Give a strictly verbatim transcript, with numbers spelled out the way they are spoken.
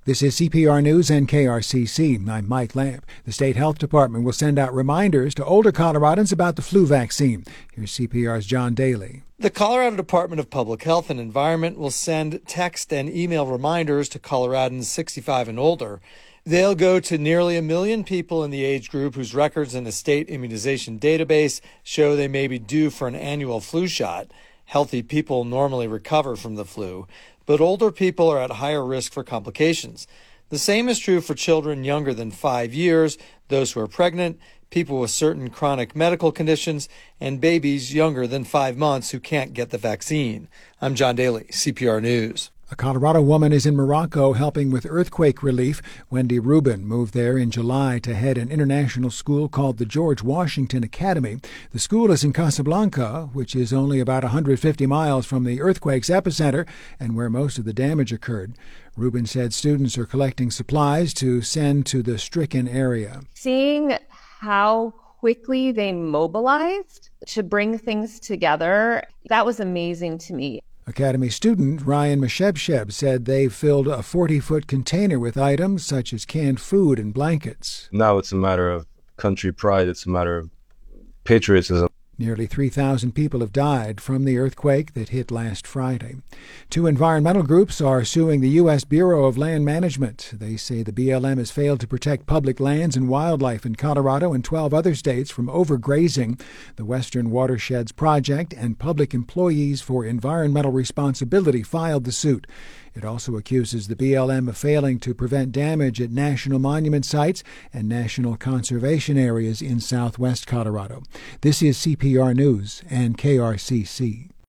This is C P R News and K R C C. I'm Mike Lamp. The State Health Department will send out reminders to older Coloradans about the flu vaccine. Here's C P R's John Daly. The Colorado Department of Public Health and Environment will send text and email reminders to Coloradans sixty-five and older. They'll go to nearly a million people in the age group whose records in the state immunization database show they may be due for an annual flu shot. Healthy people normally recover from the flu, but older people are at higher risk for complications. The same is true for children younger than five years, those who are pregnant, people with certain chronic medical conditions, and babies younger than five months who can't get the vaccine. I'm John Daly, C P R News. A Colorado woman is in Morocco helping with earthquake relief. Wendy Rubin moved there in July to head an international school called the George Washington Academy. The school is in Casablanca, which is only about one hundred fifty miles from the earthquake's epicenter and where most of the damage occurred. Rubin said students are collecting supplies to send to the stricken area. Seeing how quickly they mobilized to bring things together, that was amazing to me. Academy student Ryan Mashebsheb said they filled a forty-foot container with items such as canned food and blankets. Now it's a matter of country pride. It's a matter of patriotism. Nearly three thousand people have died from the earthquake that hit last Friday. Two environmental groups are suing the U S Bureau of Land Management. They say the B L M has failed to protect public lands and wildlife in Colorado and twelve other states from overgrazing. The Western Watersheds Project and Public Employees for Environmental Responsibility filed the suit. It also accuses the B L M of failing to prevent damage at national monument sites and national conservation areas in southwest Colorado. This is C P R News and K R C C.